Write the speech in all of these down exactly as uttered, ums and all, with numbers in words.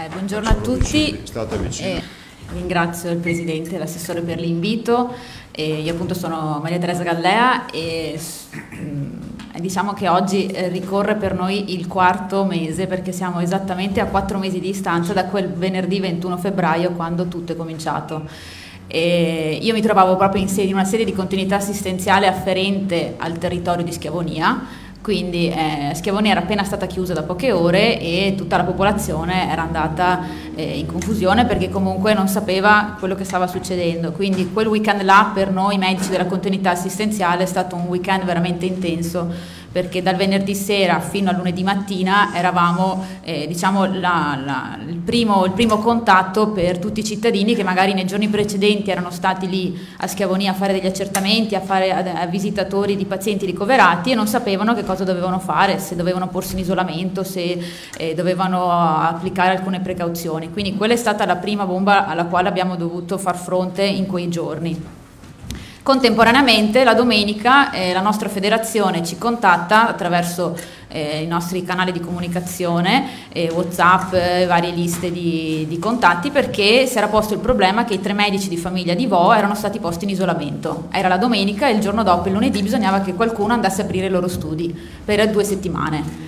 Eh, buongiorno a tutti. Eh, ringrazio il Presidente e l'Assessore per l'invito. Eh, io appunto sono Maria Teresa Gallea e mh, diciamo che oggi eh, ricorre per noi il quarto mese, perché siamo esattamente a quattro mesi di distanza da quel venerdì ventuno febbraio quando tutto è cominciato. E io mi trovavo proprio in, sede, in una sede di continuità assistenziale afferente al territorio di Schiavonia. Quindi eh, Schiavonia era appena stata chiusa da poche ore e tutta la popolazione era andata eh, in confusione perché comunque non sapeva quello che stava succedendo. Quindi quel weekend là per noi medici della continuità assistenziale è stato un weekend veramente intenso, perché dal venerdì sera fino a lunedì mattina eravamo eh, diciamo la, la, il, primo, il primo contatto per tutti i cittadini che magari nei giorni precedenti erano stati lì a Schiavonia a fare degli accertamenti, a fare a, a visitatori di pazienti ricoverati e non sapevano che cosa dovevano fare, se dovevano porsi in isolamento, se eh, dovevano applicare alcune precauzioni. Quindi quella è stata la prima bomba alla quale abbiamo dovuto far fronte in quei giorni. Contemporaneamente la domenica eh, la nostra federazione ci contatta attraverso eh, i nostri canali di comunicazione, eh, WhatsApp, eh, varie liste di, di contatti, perché si era posto il problema che i tre medici di famiglia di Vo erano stati posti in isolamento. Era la domenica e il giorno dopo, il lunedì, bisognava che qualcuno andasse a aprire i loro studi per due settimane.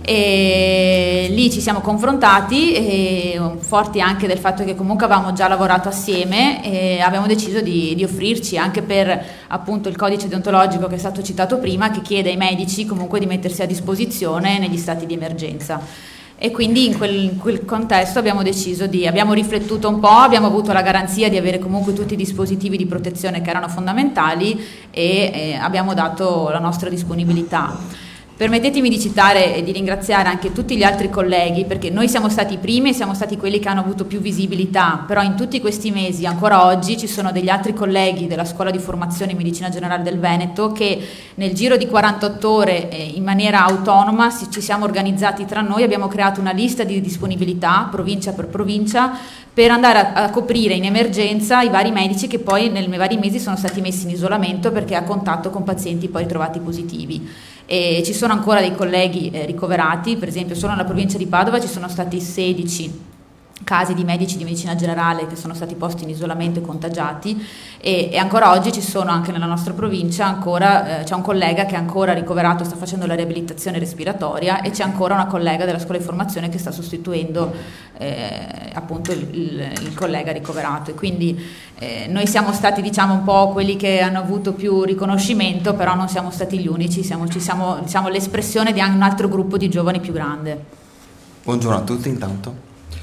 E lì ci siamo confrontati, e forti anche del fatto che comunque avevamo già lavorato assieme e abbiamo deciso di, di offrirci, anche per appunto il codice deontologico che è stato citato prima, che chiede ai medici comunque di mettersi a disposizione negli stati di emergenza. E quindi in quel, in quel contesto abbiamo deciso di, abbiamo riflettuto un po', abbiamo avuto la garanzia di avere comunque tutti i dispositivi di protezione che erano fondamentali e eh, abbiamo dato la nostra disponibilità. Permettetemi di citare e di ringraziare anche tutti gli altri colleghi, perché noi siamo stati i primi, siamo stati quelli che hanno avuto più visibilità, però in tutti questi mesi, ancora oggi, ci sono degli altri colleghi della Scuola di Formazione in Medicina Generale del Veneto che nel giro di quarantotto ore eh, in maniera autonoma ci siamo organizzati tra noi, abbiamo creato una lista di disponibilità, provincia per provincia, per andare a, a coprire in emergenza i vari medici che poi nei vari mesi sono stati messi in isolamento perché a contatto con pazienti poi ritrovati positivi. E ci sono ancora dei colleghi eh, ricoverati, per esempio solo nella provincia di Padova ci sono stati sedici casi di medici di medicina generale che sono stati posti in isolamento e contagiati e, e ancora oggi ci sono anche nella nostra provincia ancora eh, c'è un collega che è ancora ricoverato, sta facendo la riabilitazione respiratoria, e c'è ancora una collega della scuola di formazione che sta sostituendo eh, appunto il, il, il collega ricoverato, e quindi eh, noi siamo stati diciamo un po' quelli che hanno avuto più riconoscimento, però non siamo stati gli unici, siamo, ci siamo diciamo l'espressione di un altro gruppo di giovani più grande. Buongiorno a tutti intanto.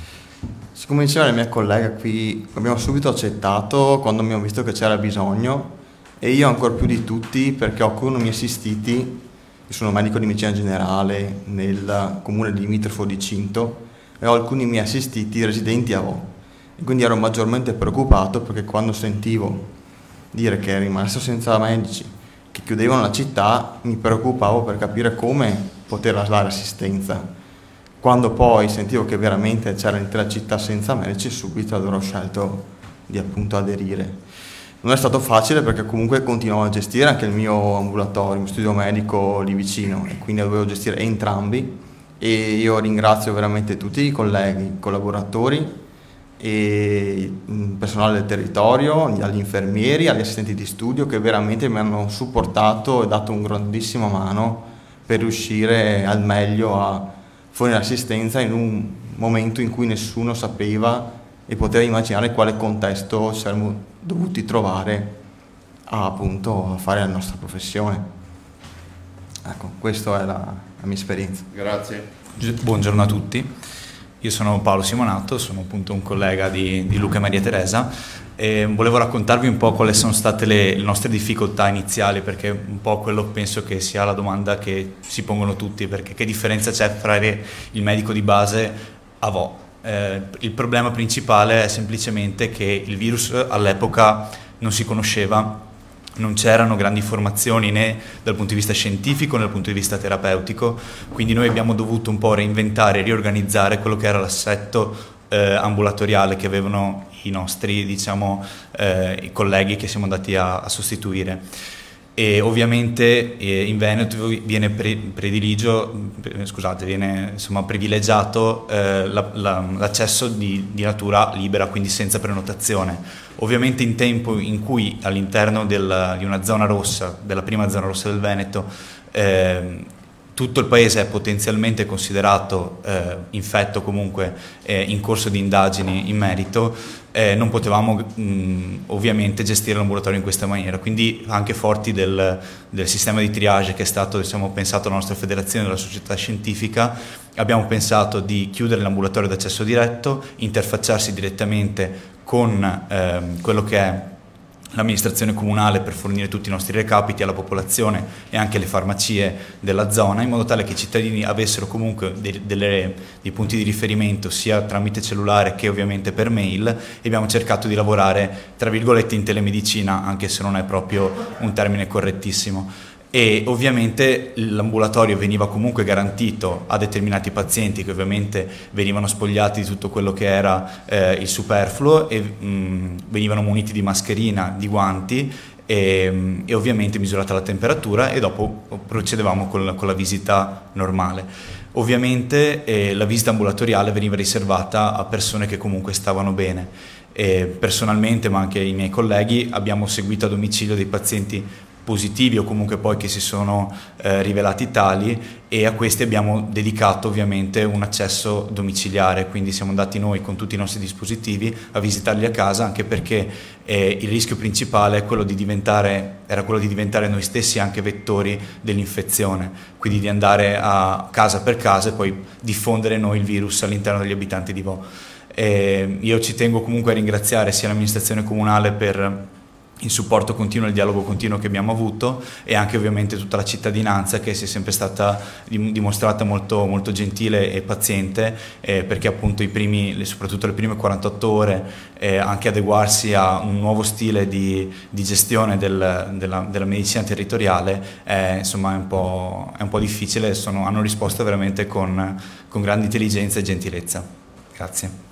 Come diceva la mia collega qui, abbiamo subito accettato quando abbiamo visto che c'era bisogno, e io ancora più di tutti perché ho con i miei assistiti, io sono medico di medicina generale nel comune limitrofo di Cinto e ho alcuni miei assistiti residenti a Vo, e quindi ero maggiormente preoccupato perché quando sentivo dire che rimasto senza medici, che chiudevano la città, mi preoccupavo per capire come poter dare assistenza. Quando poi sentivo che veramente c'era l'intera città senza medici, subito allora ho scelto di appunto aderire. Non è stato facile perché comunque continuavo a gestire anche il mio ambulatorio, il mio studio medico lì vicino, e quindi dovevo gestire entrambi, e io ringrazio veramente tutti i colleghi, i collaboratori e il personale del territorio, gli infermieri, agli assistenti di studio che veramente mi hanno supportato e dato un grandissimo mano per riuscire al meglio a fornire assistenza in un momento in cui nessuno sapeva e poteva immaginare quale contesto saremmo dovuti trovare a, appunto, a fare la nostra professione. Ecco, questa è la, la mia esperienza. Grazie. Buongiorno a tutti, io sono Paolo Simonato, sono appunto un collega di, di Luca e Maria Teresa, e volevo raccontarvi un po' quali sono state le, le nostre difficoltà iniziali, perché un po' quello penso che sia la domanda che si pongono tutti, perché che differenza c'è fra il medico di base a Vo? Eh, il problema principale è semplicemente che il virus all'epoca non si conosceva, non c'erano grandi informazioni né dal punto di vista scientifico né dal punto di vista terapeutico, quindi noi abbiamo dovuto un po' reinventare e riorganizzare quello che era l'assetto eh, ambulatoriale che avevano i nostri, diciamo, eh, i colleghi che siamo andati a, a sostituire. e ovviamente eh, in Veneto viene pre- prediligio, scusate, viene insomma privilegiato eh, la, la, l'accesso di, di natura libera, quindi senza prenotazione. Ovviamente in tempo in cui all'interno del, di una zona rossa, della prima zona rossa del Veneto, eh, tutto il paese è potenzialmente considerato eh, infetto, comunque eh, in corso di indagini in merito, eh, non potevamo mh, ovviamente gestire l'ambulatorio in questa maniera, quindi anche forti del, del sistema di triage che è stato, diciamo, pensato dalla nostra federazione, dalla società scientifica, abbiamo pensato di chiudere l'ambulatorio d'accesso diretto, interfacciarsi direttamente con eh, quello che è l'amministrazione comunale per fornire tutti i nostri recapiti alla popolazione e anche alle farmacie della zona, in modo tale che i cittadini avessero comunque dei, delle, dei punti di riferimento sia tramite cellulare che ovviamente per mail, e abbiamo cercato di lavorare tra virgolette in telemedicina, anche se non è proprio un termine correttissimo. E ovviamente l'ambulatorio veniva comunque garantito a determinati pazienti che ovviamente venivano spogliati di tutto quello che era eh, il superfluo e mh, venivano muniti di mascherina, di guanti e, e ovviamente misurata la temperatura, e dopo procedevamo con la, con la visita normale. Ovviamente eh, la visita ambulatoriale veniva riservata a persone che comunque stavano bene. E personalmente, ma anche i miei colleghi, abbiamo seguito a domicilio dei pazienti positivi o comunque poi che si sono eh, rivelati tali, e a questi abbiamo dedicato ovviamente un accesso domiciliare, quindi siamo andati noi con tutti i nostri dispositivi a visitarli a casa, anche perché eh, il rischio principale è quello di diventare, era quello di diventare noi stessi anche vettori dell'infezione, quindi di andare a casa per casa e poi diffondere noi il virus all'interno degli abitanti di Vo. Eh, io ci tengo comunque a ringraziare sia l'amministrazione comunale per il supporto continuo e il dialogo continuo che abbiamo avuto, e anche ovviamente tutta la cittadinanza che si è sempre stata dimostrata molto, molto gentile e paziente, eh, perché appunto i primi, soprattutto le prime quarantotto ore, eh, anche adeguarsi a un nuovo stile di, di gestione del, della, della medicina territoriale eh, insomma è un po', è un po' difficile, sono, hanno risposto veramente con, con grande intelligenza e gentilezza. Grazie.